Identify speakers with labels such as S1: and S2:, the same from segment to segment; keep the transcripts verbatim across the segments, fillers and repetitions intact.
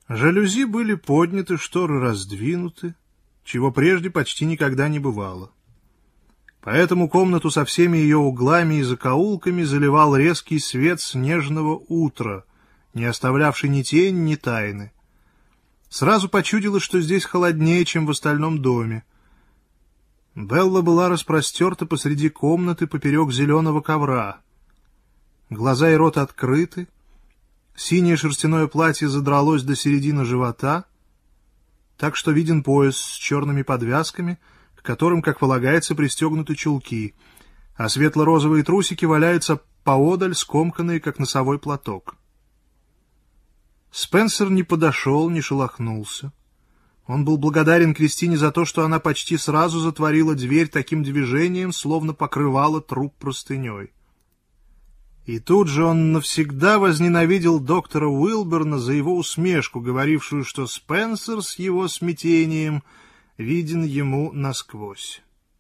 S1: Жалюзи были подняты, шторы раздвинуты, чего прежде почти никогда не бывало. Поэтому комнату со всеми ее углами и закоулками заливал резкий свет снежного утра, не оставлявший ни тени, ни тайны. Сразу почудилось, что здесь холоднее, чем в остальном доме. Белла была распростерта посреди комнаты поперек зеленого ковра. Глаза и рот открыты, синее шерстяное платье задралось до середины живота, так что виден пояс с черными подвязками, к которым, как полагается, пристегнуты чулки, а светло-розовые трусики валяются поодаль, скомканные, как носовой платок. Спенсер не подошел, не шелохнулся. Он был благодарен Кристине за то, что она почти сразу затворила дверь таким движением, словно покрывала труп простыней. И тут же он навсегда возненавидел доктора Уилберна за его усмешку, говорившую, что Спенсер с его смятением виден ему насквозь.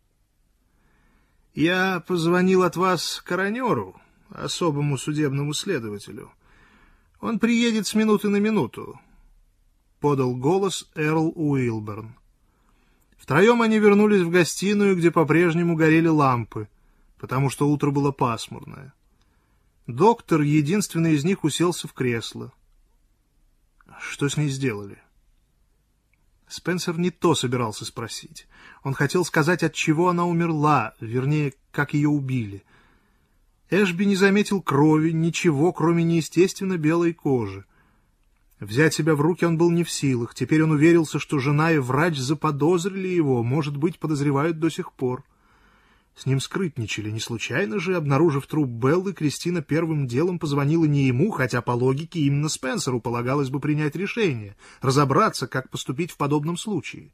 S1: «Я позвонил от вас коронеру, особому судебному следователю. Он приедет с минуты на минуту», — подал голос Эрл Уилберн. Втроем они вернулись в гостиную, где по-прежнему горели лампы, потому что утро было пасмурное. Доктор, единственный из них, уселся в кресло. Что с ней сделали? Спенсер не то собирался спросить. Он хотел сказать, от чего она умерла, вернее, как ее убили. Эшби не заметил крови, ничего, кроме неестественно белой кожи. Взять себя в руки он был не в силах. Теперь он уверился, что жена и врач заподозрили его, может быть, подозревают до сих пор. С ним скрытничали. Не случайно же, обнаружив труп Беллы, Кристина первым делом позвонила не ему, хотя по логике именно Спенсеру полагалось бы принять решение, разобраться, как поступить в подобном случае.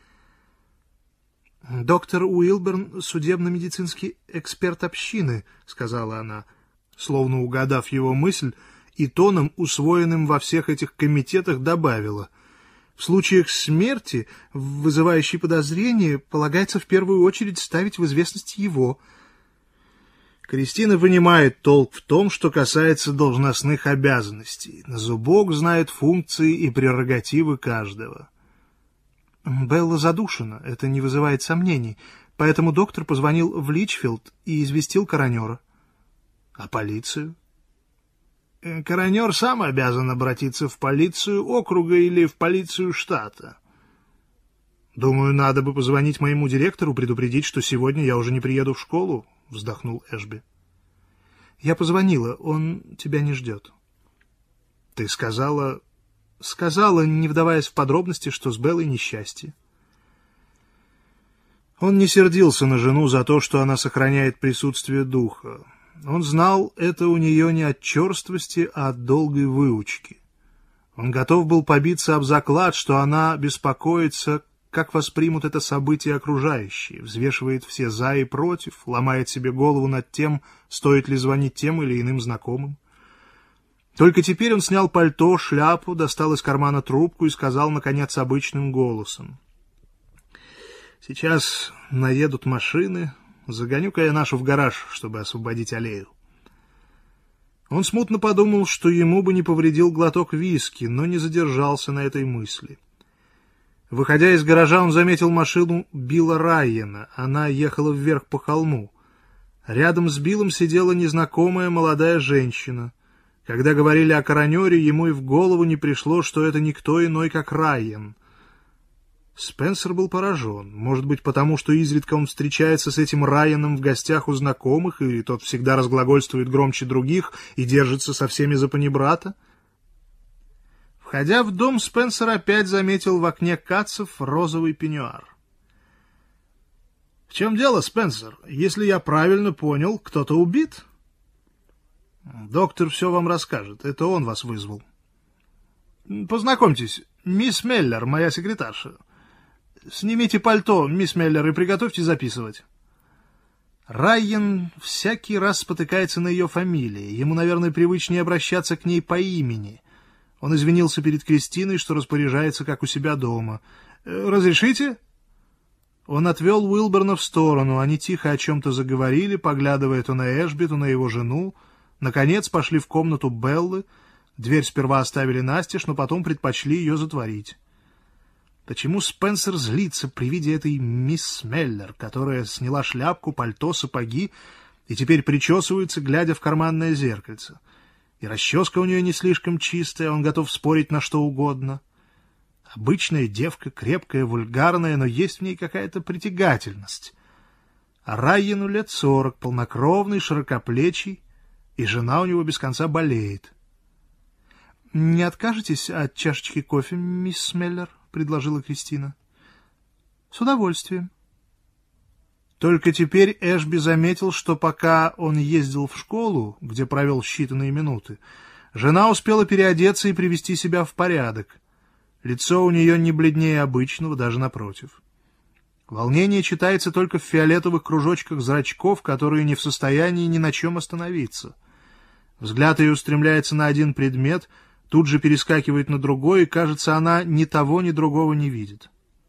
S1: «Доктор Уилберн — судебно-медицинский эксперт общины», — сказала она, словно угадав его мысль, и тоном, усвоенным во всех этих комитетах, добавила: «В случаях смерти, вызывающей подозрения, полагается в первую очередь ставить в известность его». Кристина понимает толк в том, что касается должностных обязанностей. На зубок знает функции и прерогативы каждого. Белла задушена, это не вызывает сомнений, поэтому доктор позвонил в Личфилд и известил коронера. А полицию? Коронер сам обязан обратиться в полицию округа или в полицию штата. Думаю, надо бы позвонить моему директору, предупредить, что сегодня я уже не приеду в школу, вздохнул Эшби. Я позвонила, он тебя не ждет. Ты сказала... Сказала, не вдаваясь в подробности, что с Беллой несчастье. Он не сердился на жену за то, что она сохраняет присутствие духа. Он знал, это у нее не от черствости, а от долгой выучки. Он готов был побиться об заклад, что она беспокоится, как воспримут это событие окружающие, взвешивает все «за» и «против», ломает себе голову над тем, стоит ли звонить тем или иным знакомым. Только теперь он снял пальто, шляпу, достал из кармана трубку и сказал, наконец, обычным голосом: «Сейчас наедут машины, загоню-ка я нашу в гараж, чтобы освободить аллею». Он смутно подумал, что ему бы не повредил глоток виски, но не задержался на этой мысли. Выходя из гаража, он заметил машину Билла Райена. Она ехала вверх по холму. Рядом с Биллом сидела незнакомая молодая женщина. Когда говорили о коронере, ему и в голову не пришло, что это никто иной, как Райен. Спенсер был поражен. Может быть, потому что изредка он встречается с этим Райаном в гостях у знакомых, и тот всегда разглагольствует громче других и держится со всеми за панибрата? Входя в дом, Спенсер опять заметил в окне Катцев розовый пеньюар. — В чем дело, Спенсер? Если я правильно понял, кто-то убит? — Доктор все вам расскажет. Это он вас вызвал. — Познакомьтесь, мисс Меллер, моя секретарша. Снимите пальто, мисс Меллер, и приготовьте записывать. Райен всякий раз спотыкается на ее фамилии. Ему, наверное, привычнее обращаться к ней по имени. Он извинился перед Кристиной, что распоряжается, как у себя дома. «Разрешите?» Он отвел Уилберна в сторону. Они тихо о чем-то заговорили, поглядывая то на Эшби, то на его жену. Наконец пошли в комнату Беллы. Дверь сперва оставили настежь, но потом предпочли ее затворить. Почему Спенсер злится при виде этой мисс Меллер, которая сняла шляпку, пальто, сапоги и теперь причесывается, глядя в карманное зеркальце? И расческа у нее не слишком чистая, он готов спорить на что угодно. Обычная девка, крепкая, вульгарная, но есть в ней какая-то притягательность. А Райану лет сорок, полнокровный, широкоплечий, и жена у него без конца болеет. — Не откажетесь от чашечки кофе, мисс Меллер? — предложила Кристина. — С удовольствием. Только теперь Эшби заметил, что пока он ездил в школу, где провел считанные минуты, жена успела переодеться и привести себя в порядок. Лицо у нее не бледнее обычного, даже напротив. Волнение читается только в фиолетовых кружочках зрачков, которые не в состоянии ни на чем остановиться. Взгляд ее устремляется на один предмет, тут же перескакивает на другой, и, кажется, она ни того, ни другого не видит.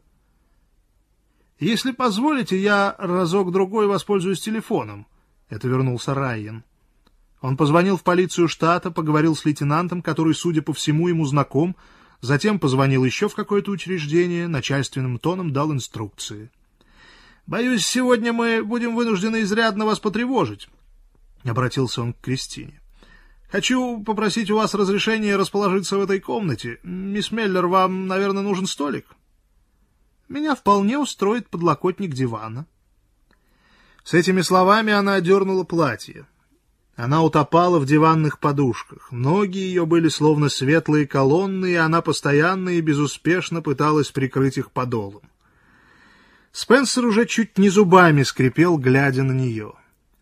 S1: «Если позволите, я разок-другой воспользуюсь телефоном», — это вернулся Райан. Он позвонил в полицию штата, поговорил с лейтенантом, который, судя по всему, ему знаком, затем позвонил еще в какое-то учреждение, начальственным тоном дал инструкции. «Боюсь, сегодня мы будем вынуждены изрядно вас потревожить», — обратился он к Кристине. «Хочу попросить у вас разрешения расположиться в этой комнате. Мисс Меллер, вам, наверное, нужен столик?» «Меня вполне устроит подлокотник дивана». С этими словами она одернула платье. Она утопала в диванных подушках. Ноги ее были словно светлые колонны, и она постоянно и безуспешно пыталась прикрыть их подолом. Спенсер уже чуть не зубами скрипел, глядя на нее.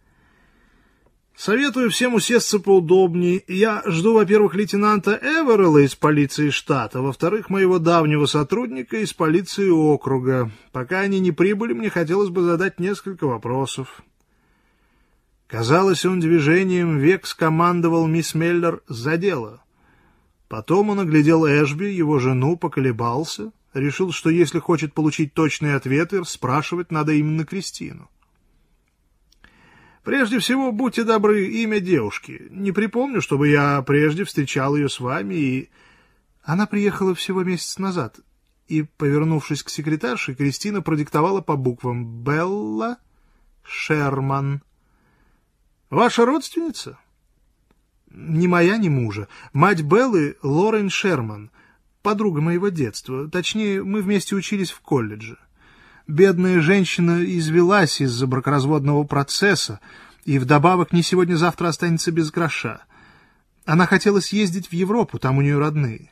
S1: «Советую всем усесться поудобнее. Я жду, во-первых, лейтенанта Эверелла из полиции штата, во-вторых, моего давнего сотрудника из полиции округа. Пока они не прибыли, мне хотелось бы задать несколько вопросов». Казалось, он движением век скомандовал мисс Меллер за дело. Потом он оглядел Эшби, его жену, поколебался, решил, что если хочет получить точные ответы, спрашивать надо именно Кристину. «Прежде всего, будьте добры, имя девушки. Не припомню, чтобы я прежде встречал ее с вами, и...» Она приехала всего месяц назад, и, повернувшись к секретарше, Кристина продиктовала по буквам «Белла Шерман». «Ваша родственница?» «Ни моя, ни мужа. Мать Беллы — Лорен Шерман, подруга моего детства. Точнее, мы вместе учились в колледже. Бедная женщина извелась из-за бракоразводного процесса и вдобавок не сегодня-завтра останется без гроша. Она хотела съездить в Европу, там у нее родные.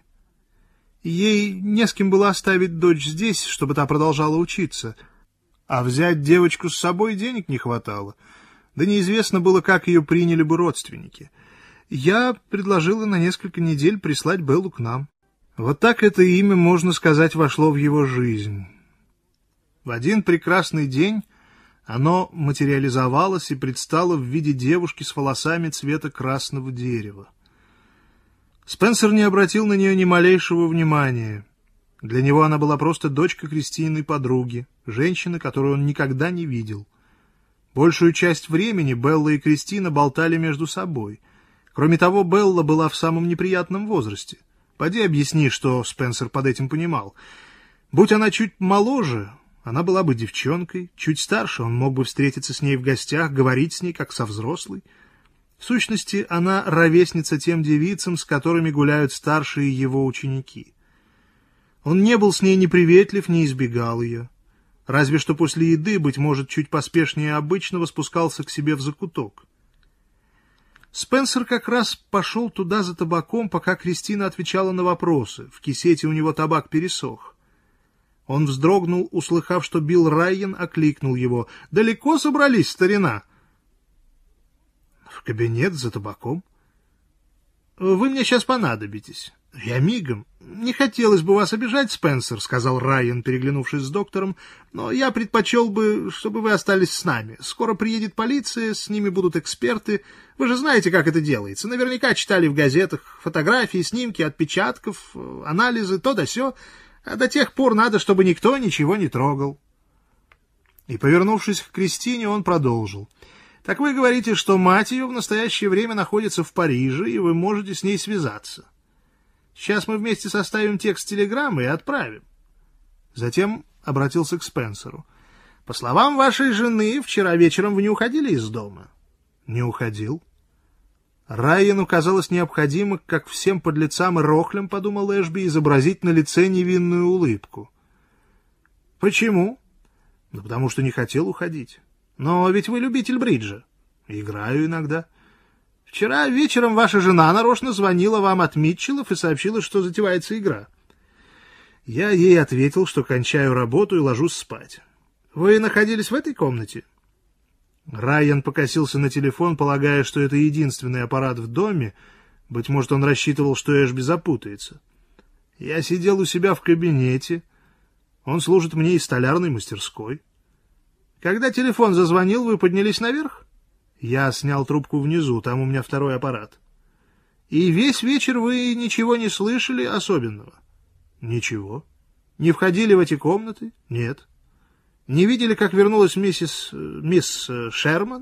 S1: Ей не с кем было оставить дочь здесь, чтобы та продолжала учиться, а взять девочку с собой денег не хватало. Да неизвестно было, как ее приняли бы родственники. Я предложила на несколько недель прислать Беллу к нам. Вот так это имя, можно сказать, вошло в его жизнь». В один прекрасный день оно материализовалось и предстало в виде девушки с волосами цвета красного дерева. Спенсер не обратил на нее ни малейшего внимания. Для него она была просто дочка Кристининой подруги, женщины, которую он никогда не видел. Большую часть времени Белла и Кристина болтали между собой. Кроме того, Белла была в самом неприятном возрасте. Поди объясни, что Спенсер под этим понимал. Будь она чуть моложе, она была бы девчонкой, чуть старше, он мог бы встретиться с ней в гостях, говорить с ней, как со взрослой. В сущности, она ровесница тем девицам, с которыми гуляют старшие его ученики. Он не был с ней ни приветлив, ни избегал ее. Разве что после еды, быть может, чуть поспешнее обычного, спускался к себе в закуток. Спенсер как раз пошел туда за табаком, пока Кристина отвечала на вопросы. В кисете у него табак пересох. Он вздрогнул, услыхав, что Билл Райан окликнул его. «Далеко собрались, старина?» «В кабинет за табаком». «Вы мне сейчас понадобитесь». «Я мигом. Не хотелось бы вас обижать, Спенсер», — сказал Райан, переглянувшись с доктором, «но я предпочел бы, чтобы вы остались с нами. Скоро приедет полиция, с ними будут эксперты. Вы же знаете, как это делается. Наверняка читали в газетах фотографии, снимки, отпечатков, анализы, то да сё. А до тех пор надо, чтобы никто ничего не трогал». И, повернувшись к Кристине, он продолжил. Так вы говорите, что мать ее в настоящее время находится в Париже, и вы можете с ней связаться. Сейчас мы вместе составим текст телеграммы и отправим. Затем обратился к Спенсеру. По словам вашей жены, вчера вечером вы не уходили из дома? Не уходил. Райану казалось необходимо, как всем подлецам и рохлям, подумал Эшби, изобразить на лице невинную улыбку. Почему? Ну, потому что не хотел уходить. Но ведь вы любитель бриджа. Играю иногда. Вчера вечером ваша жена нарочно звонила вам от Митчеллов и сообщила, что затевается игра. Я ей ответил, что кончаю работу и ложусь спать. Вы находились в этой комнате? Райан покосился на телефон, полагая, что это единственный аппарат в доме. Быть может, он рассчитывал, что Эшби запутается. Я сидел у себя в кабинете. Он служит мне из столярной мастерской. Когда телефон зазвонил, вы поднялись наверх? Я снял трубку внизу, там у меня второй аппарат. И весь вечер вы ничего не слышали особенного? Ничего. Не входили в эти комнаты? Нет. Не видели, как вернулась миссис... мисс Шерман?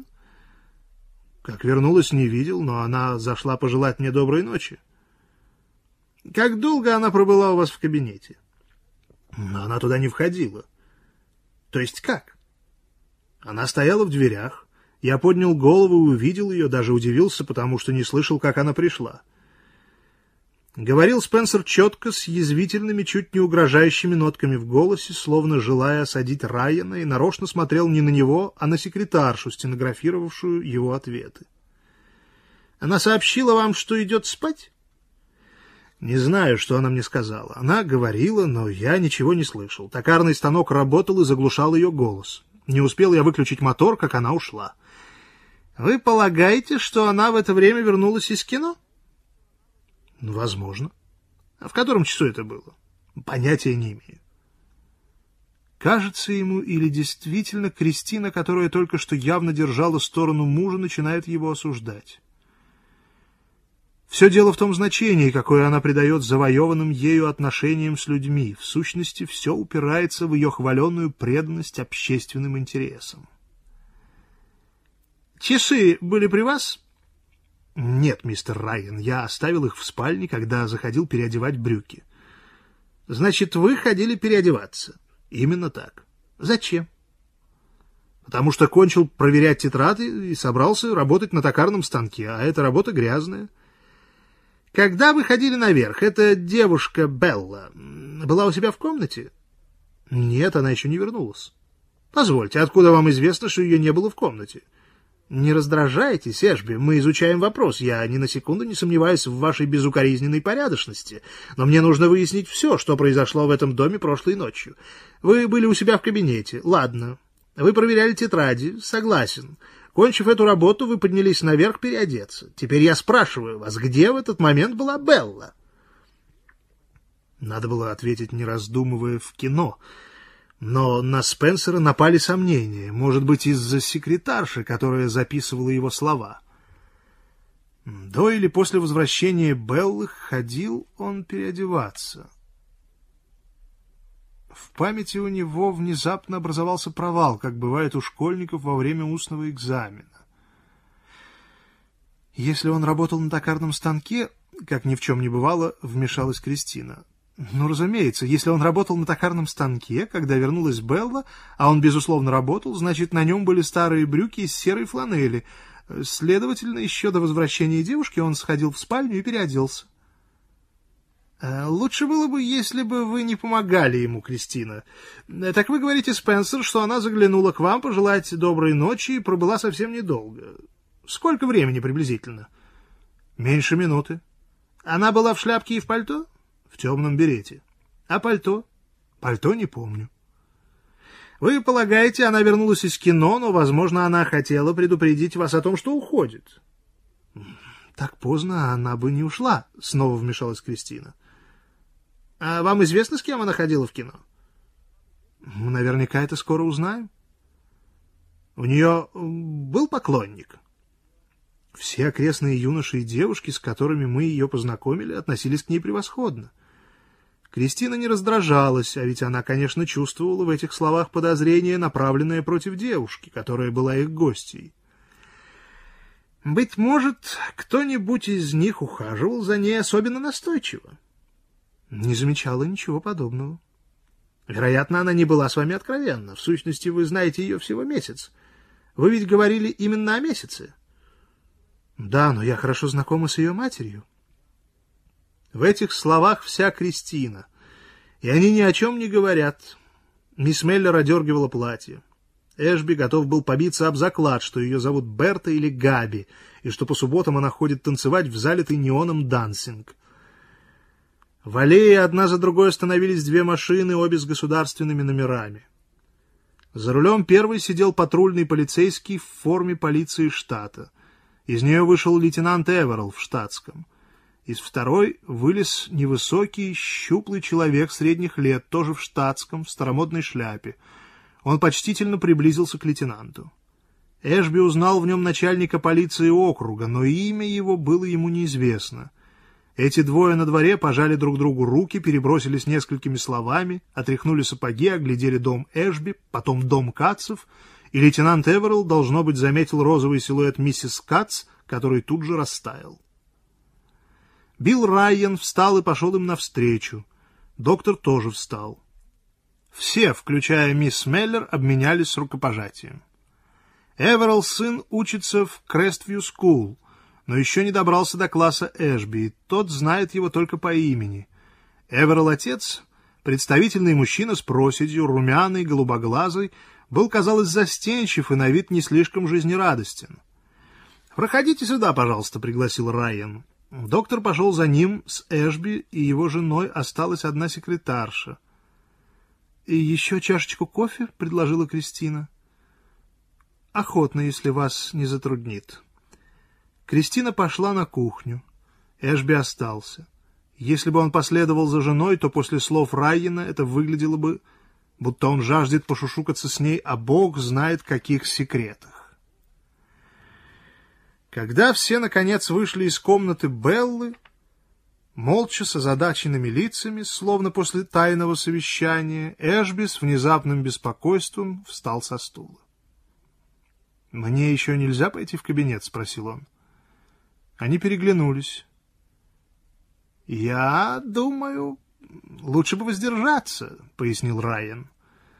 S1: Как вернулась, не видел, но она зашла пожелать мне доброй ночи. Как долго она пробыла у вас в кабинете? Но она туда не входила. То есть как? Она стояла в дверях. Я поднял голову и увидел ее, даже удивился, потому что не слышал, как она пришла. Говорил Спенсер четко, с язвительными, чуть не угрожающими нотками в голосе, словно желая осадить Райана, и нарочно смотрел не на него, а на секретаршу, стенографировавшую его ответы. Она сообщила вам, что идет спать? Не знаю, что она мне сказала. Она говорила, но я ничего не слышал. Токарный станок работал и заглушал ее голос. Не успел я выключить мотор, как она ушла. Вы полагаете, что она в это время вернулась из кино? Возможно. А в котором часу это было? Понятия не имею. Кажется ему, или действительно Кристина, которая только что явно держала сторону мужа, начинает его осуждать. Все дело в том значении, какое она придает завоеванным ею отношениям с людьми. В сущности, все упирается в ее хваленную преданность общественным интересам. Часы были при вас? Нет, мистер Райан, я оставил их в спальне, когда заходил переодевать брюки. Значит, вы ходили переодеваться? Именно так. Зачем? Потому что кончил проверять тетради и собрался работать на токарном станке, а эта работа грязная. Когда вы ходили наверх, эта девушка Белла была у себя в комнате? Нет, она еще не вернулась. Позвольте, откуда вам известно, что ее не было в комнате? Не раздражайтесь, Эшби, мы изучаем вопрос. Я ни на секунду не сомневаюсь в вашей безукоризненной порядочности, но мне нужно выяснить все, что произошло в этом доме прошлой ночью. Вы были у себя в кабинете. Ладно. Вы проверяли тетради. Согласен. Кончив эту работу, вы поднялись наверх переодеться. Теперь я спрашиваю вас, где в этот момент была Белла? Надо было ответить, не раздумывая, в кино. Но на Спенсера напали сомнения, может быть, из-за секретарши, которая записывала его слова. До или после возвращения Беллы ходил он переодеваться. В памяти у него внезапно образовался провал, как бывает у школьников во время устного экзамена. Если он работал на токарном станке, как ни в чем не бывало, вмешалась Кристина. Ну, разумеется, если он работал на токарном станке, когда вернулась Белла, а он, безусловно, работал, значит, на нем были старые брюки из серой фланели. Следовательно, еще до возвращения девушки он сходил в спальню и переоделся. Лучше было бы, если бы вы не помогали ему, Кристина. Так вы говорите, Спенсер, что она заглянула к вам пожелать доброй ночи и пробыла совсем недолго. Сколько времени приблизительно? Меньше минуты. Она была в шляпке и в пальто? В темном берете. А пальто? Пальто не помню. Вы полагаете, она вернулась из кино, но, возможно, она хотела предупредить вас о том, что уходит. Так поздно она бы не ушла, снова вмешалась Кристина. А вам известно, с кем она ходила в кино? Мы наверняка это скоро узнаем. У нее был поклонник? Все окрестные юноши и девушки, с которыми мы ее познакомили, относились к ней превосходно. Кристина не раздражалась, а ведь она, конечно, чувствовала в этих словах подозрение, направленное против девушки, которая была их гостьей. Быть может, кто-нибудь из них ухаживал за ней особенно настойчиво. Не замечала ничего подобного. Вероятно, она не была с вами откровенна. В сущности, вы знаете ее всего месяц. Вы ведь говорили именно о месяце. Да, но я хорошо знакома с ее матерью. В этих словах вся Кристина, и они ни о чем не говорят. Мисс Меллер одергивала платье. Эшби готов был побиться об заклад, что ее зовут Берта или Габи, и что по субботам она ходит танцевать в залитый неоном дансинг. В аллее одна за другой остановились две машины, обе с государственными номерами. За рулем первой сидел патрульный полицейский в форме полиции штата. Из нее вышел лейтенант Эверл в штатском. Из второй вылез невысокий, щуплый человек средних лет, тоже в штатском, в старомодной шляпе. Он почтительно приблизился к лейтенанту. Эшби узнал в нем начальника полиции округа, но имя его было ему неизвестно. Эти двое на дворе пожали друг другу руки, перебросились несколькими словами, отряхнули сапоги, оглядели дом Эшби, потом дом Катцев, и лейтенант Эверл, должно быть, заметил розовый силуэт миссис Катц, который тут же растаял. Билл Райан встал и пошел им навстречу. Доктор тоже встал. Все, включая мисс Меллер, обменялись рукопожатием. Эверл сын учится в Крествью Скул, но еще не добрался до класса Эшби, и тот знает его только по имени. Эверл отец, представительный мужчина с проседью, румяный, голубоглазый, был, казалось, застенчив и на вид не слишком жизнерадостен. «Проходите сюда, пожалуйста», — пригласил Райан. Доктор пошел за ним, с Эшби и его женой осталась одна секретарша. «И еще чашечку кофе?» — предложила Кристина. «Охотно, если вас не затруднит». Кристина пошла на кухню. Эшби остался. Если бы он последовал за женой, то после слов Райана это выглядело бы, будто он жаждет пошушукаться с ней, а Бог знает каких секретах. Когда все, наконец, вышли из комнаты Беллы, молча, с озадаченными лицами, словно после тайного совещания, Эшби с внезапным беспокойством встал со стула. «Мне еще нельзя пойти в кабинет?» — спросил он. Они переглянулись. «Я думаю, лучше бы воздержаться», — пояснил Райан.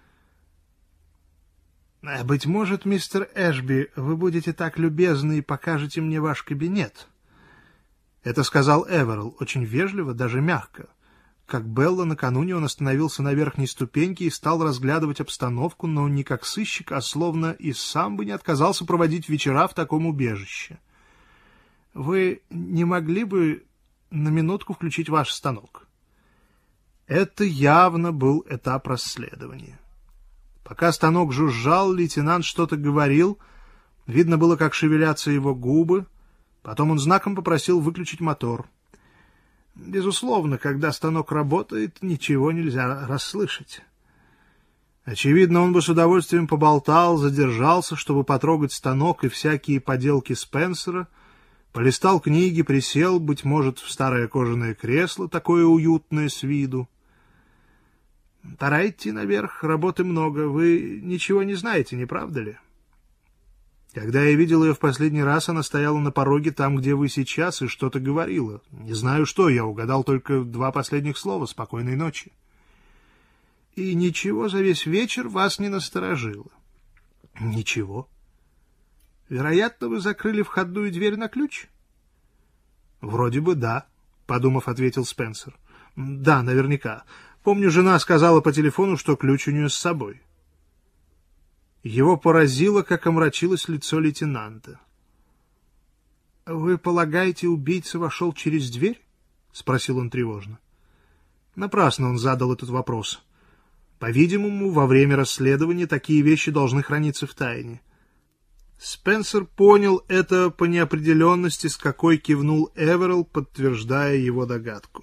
S1: «Быть может, мистер Эшби, вы будете так любезны и покажете мне ваш кабинет?» Это сказал Эверл, очень вежливо, даже мягко. Как Белла, накануне он остановился на верхней ступеньке и стал разглядывать обстановку, но не как сыщик, а словно и сам бы не отказался проводить вечера в таком убежище. «Вы не могли бы на минутку включить ваш станок?» Это явно был этап расследования. Пока станок жужжал, лейтенант что-то говорил, видно было, как шевелятся его губы. Потом он знаком попросил выключить мотор. Безусловно, когда станок работает, ничего нельзя расслышать. Очевидно, он бы с удовольствием поболтал, задержался, чтобы потрогать станок и всякие поделки Спенсера, полистал книги, присел, быть может, в старое кожаное кресло, такое уютное с виду. «Пора идти наверх, работы много. Вы ничего не знаете, не правда ли?» Когда я видел ее в последний раз, она стояла на пороге там, где вы сейчас, и что-то говорила. Не знаю что, я угадал только два последних слова «спокойной ночи». И ничего за весь вечер вас не насторожило? Ничего. Вероятно, вы закрыли входную дверь на ключ? Вроде бы да, подумав, ответил Спенсер. Да, наверняка. Помню, жена сказала по телефону, что ключ у нее с собой. Его поразило, как омрачилось лицо лейтенанта. «Вы полагаете, убийца вошел через дверь?» — спросил он тревожно. Напрасно он задал этот вопрос. По-видимому, во время расследования такие вещи должны храниться в тайне. Спенсер понял это по неопределенности, с какой кивнул Эверл, подтверждая его догадку.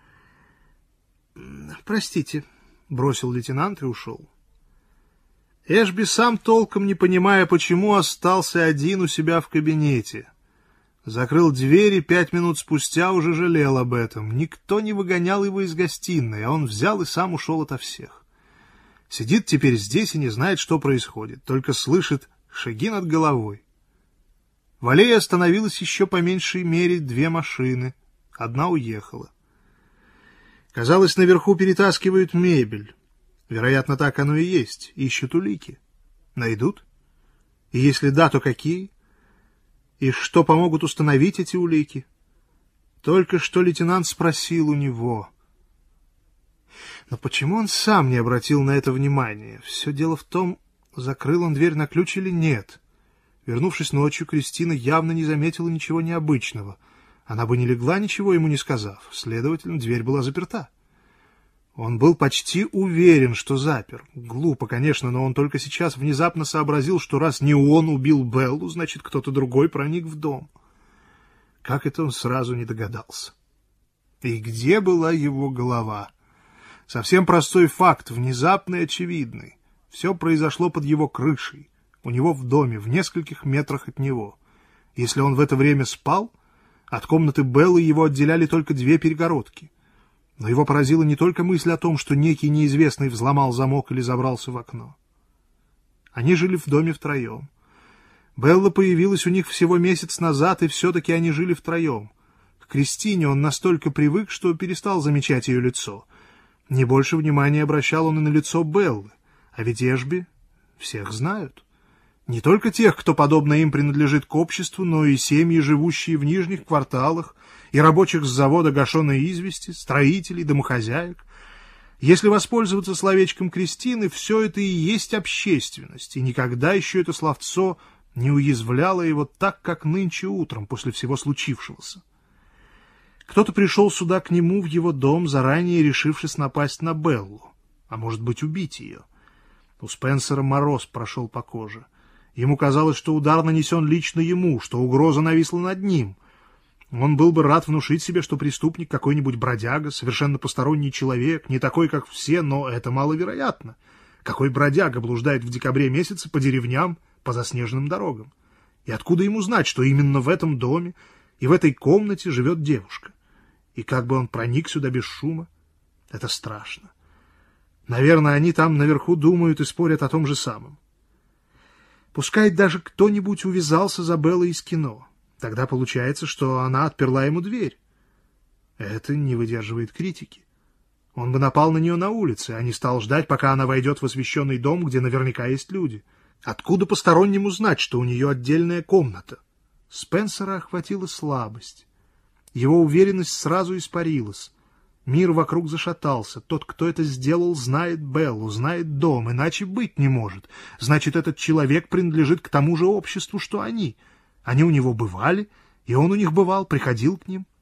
S1: «Простите», — бросил лейтенант и ушел. Эшби, сам толком не понимая, почему, остался один у себя в кабинете. Закрыл дверь и пять минут спустя уже жалел об этом. Никто не выгонял его из гостиной, а он взял и сам ушел ото всех. Сидит теперь здесь и не знает, что происходит, только слышит шаги над головой. В аллее остановилось еще по меньшей мере две машины. Одна уехала. Казалось, наверху перетаскивают мебель. Вероятно, так оно и есть. Ищут улики. Найдут? И если да, то какие? И что помогут установить эти улики? Только что лейтенант спросил у него. Но почему он сам не обратил на это внимания? Все дело в том, закрыл он дверь на ключ или нет. Вернувшись ночью, Кристина явно не заметила ничего необычного. Она бы не легла, ничего ему не сказав. Следовательно, дверь была заперта. Он был почти уверен, что запер. Глупо, конечно, но он только сейчас внезапно сообразил, что раз не он убил Беллу, значит, кто-то другой проник в дом. Как это он сразу не догадался? И где была его голова? Совсем простой факт, внезапный и очевидный. Все произошло под его крышей. У него в доме, в нескольких метрах от него. Если он в это время спал, от комнаты Беллы его отделяли только две перегородки. Но его поразила не только мысль о том, что некий неизвестный взломал замок или забрался в окно. Они жили в доме втроем. Белла появилась у них всего месяц назад, и все-таки они жили втроем. К Кристине он настолько привык, что перестал замечать ее лицо. Не больше внимания обращал он и на лицо Беллы, а ведь Эшби всех знают. Не только тех, кто, подобно им, принадлежит к обществу, но и семьи, живущие в нижних кварталах, и рабочих с завода гашеной извести, строителей, домохозяек. Если воспользоваться словечком Кристины, все это и есть общественность, и никогда еще это словцо не уязвляло его так, как нынче утром, после всего случившегося. Кто-то пришел сюда к нему в его дом, заранее решившись напасть на Беллу, а может быть убить ее. У Спенсера мороз прошел по коже. Ему казалось, что удар нанесен лично ему, что угроза нависла над ним. Он был бы рад внушить себе, что преступник какой-нибудь бродяга, совершенно посторонний человек, не такой, как все, но это маловероятно. Какой бродяга блуждает в декабре месяце по деревням, по заснеженным дорогам? И откуда ему знать, что именно в этом доме и в этой комнате живет девушка? И как бы он проник сюда без шума? Это страшно. Наверное, они там наверху думают и спорят о том же самом. Пускай даже кто-нибудь увязался за Беллой из кино. Тогда получается, что она отперла ему дверь. Это не выдерживает критики. Он бы напал на нее на улице, а не стал ждать, пока она войдет в освещенный дом, где наверняка есть люди. Откуда постороннему знать, что у нее отдельная комната? Спенсера охватила слабость. Его уверенность сразу испарилась. Мир вокруг зашатался. Тот, кто это сделал, знает Беллу, знает дом, иначе быть не может. Значит, этот человек принадлежит к тому же обществу, что они. Они у него бывали, и он у них бывал, приходил к ним.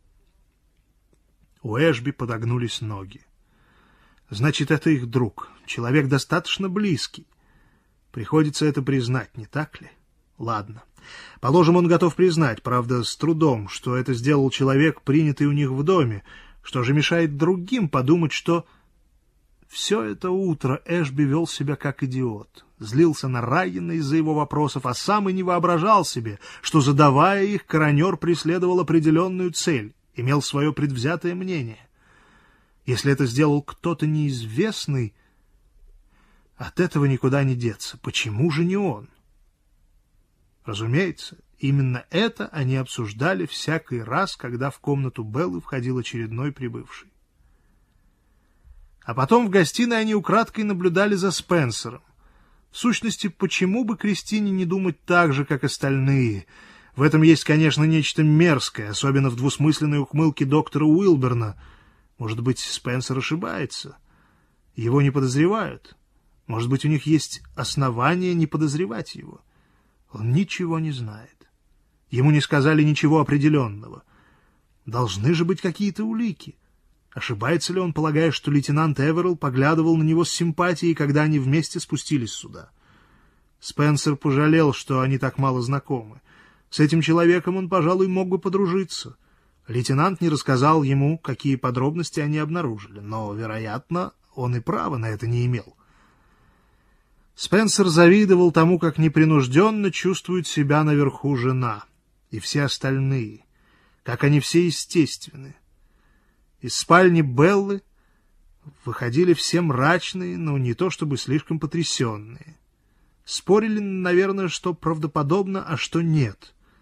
S1: У Эшби подогнулись ноги. Значит, это их друг, человек достаточно близкий. Приходится это признать, не так ли? Ладно. Положим, он готов признать, правда, с трудом, что это сделал человек, принятый у них в доме. Что же мешает другим подумать, что... Все это утро Эшби вел себя как идиот. Злился на Райана из-за его вопросов, а сам и не воображал себе, что, задавая их, коронер преследовал определенную цель, имел свое предвзятое мнение. Если это сделал кто-то неизвестный, от этого никуда не деться. Почему же не он? Разумеется, именно это они обсуждали всякий раз, когда в комнату Беллы входил очередной прибывший. А потом в гостиной они украдкой наблюдали за Спенсером. В сущности, почему бы Кристине не думать так же, как остальные? В этом есть, конечно, нечто мерзкое, особенно в двусмысленной ухмылке доктора Уилберна. Может быть, Спенсер ошибается. Его не подозревают. Может быть, у них есть основания не подозревать его. Он ничего не знает. Ему не сказали ничего определенного. Должны же быть какие-то улики. Ошибается ли он, полагая, что лейтенант Эверилл поглядывал на него с симпатией, когда они вместе спустились сюда? Спенсер пожалел, что они так мало знакомы. С этим человеком он, пожалуй, мог бы подружиться. Лейтенант не рассказал ему, какие подробности они обнаружили, но, вероятно, он и права на это не имел. Спенсер завидовал тому, как непринужденно чувствует себя наверху жена и все остальные, как они все естественны. Из спальни Беллы выходили все мрачные, но не то чтобы слишком потрясенные. Спорили, наверное, что правдоподобно, а что нет.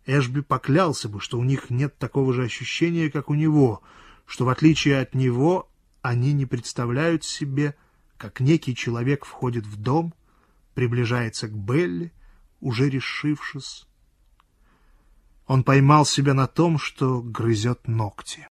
S1: Эшби поклялся бы, что у них нет такого же ощущения, как у него, что в отличие от него они не представляют себе, как некий человек входит в дом, приближается к Белли, уже решившись. Он поймал себя на том, что грызет ногти.